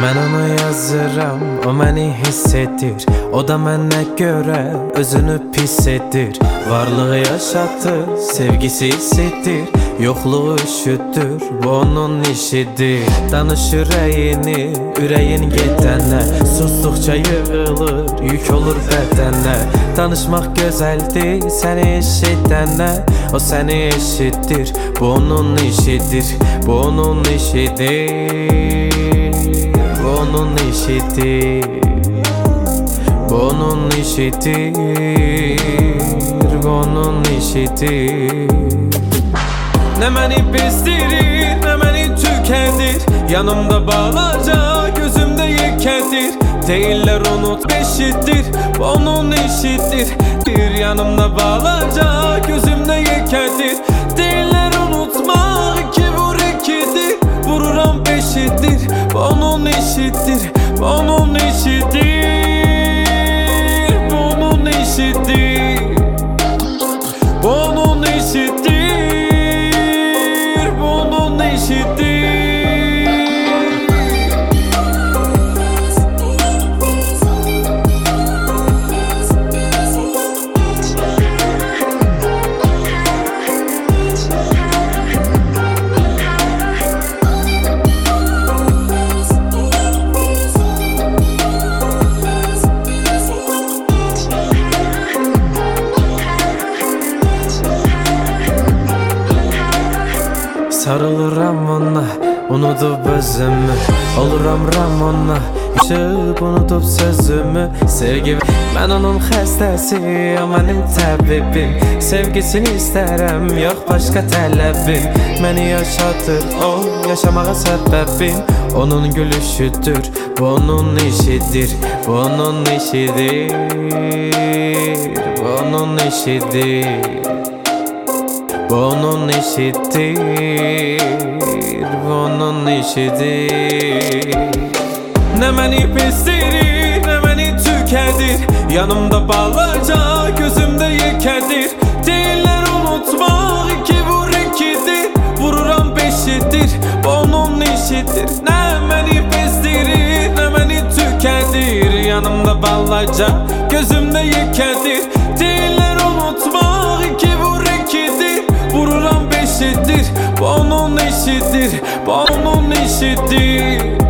Mən onu yazıram, o məni hiss edir. O da mənə görə özünü pis edir. Varlığı yaşatır, sevgisi hissettir. Yoxluğu üşütür, bu onun işidir. Danış ürəyini, ürəyin gedənə. Susduqca yığılır, yük olur bədənə. Danışmaq gözəldir, səni eşidənə. O səni eşitdir, bu onun işidir. Bu onun işidir. Bu onun işidir. Bu onun işidir. Bu onun işidir. Nə məni bezdirir, nə məni tükəndir. Yanımda bağlarca, gözümdə yekəndir. Deyirlər unut beşiddir, bu onun işidir. Bir yanımda bağlarca, gözümdə yekəndir. Deyirlər unutmaq, iki vur ikidir. Vururam beşiddir, bu onun işidir. Bu onun işidir. Bu onun işidir. Bu onun işidir. Sarılıram ona, unudub özümü. Oluram Ramona, yaşayıb unudub sözümü. Sevgi, mən onun xəstəsi, o mənim təbibim. Sevgisini istərəm, yox başqa tələbim. Məni yaşatır, o yaşamağa səbəbim. Onun gülüşüdür, bu onun işidir. Bu onun işidir. Bu onun işidir. Bu onun işidir. Bu onun işidir. Nə məni bezdirir, nə məni tükəndir. Yanımda bağlarca, gözümdə yekəndir. Deyirlər unutmaq, iki vur ikidir. Vururam beşidir, bu onun işidir. Nə məni bezdirir, nə məni tükəndir. Yanımda bağlarca, gözümdə yekəndir. Deyirlər unutmaq, iki vur ikidir. Vururam beşidir, bu onun işidir. Bu onun işidir.